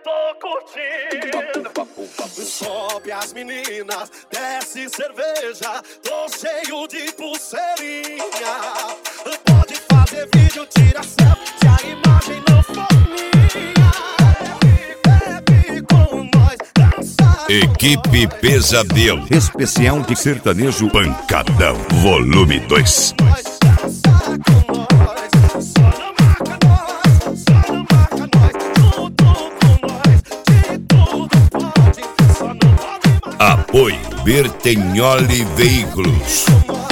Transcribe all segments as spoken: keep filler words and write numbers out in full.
tô curtindo. Sobe as meninas, desce cerveja, tô cheio de pulseirinha. Pode fazer vídeo, tira selfie, se a imagem não for minha. Bebe com nós, dança. Equipe Pesadelo, especial de sertanejo Pancadão, volume dois. Apoio Bertegnoli Veículos.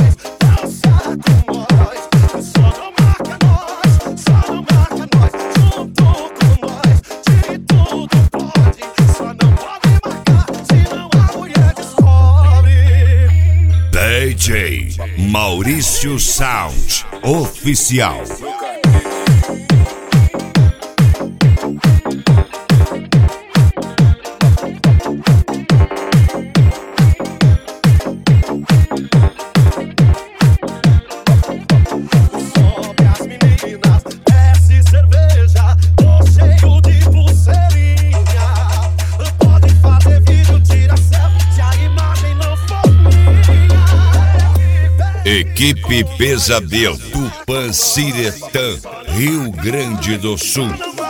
D J Maurício Sound Oficial. Equipe Pesadelo, Tupanciretã, Rio Grande do Sul.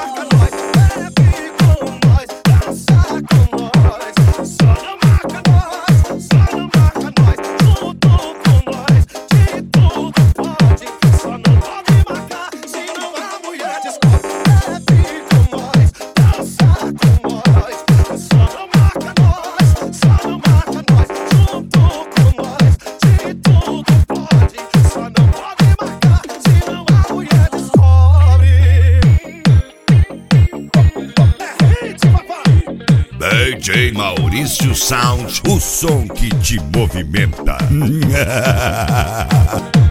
D J Maurício Sound, o som que te movimenta.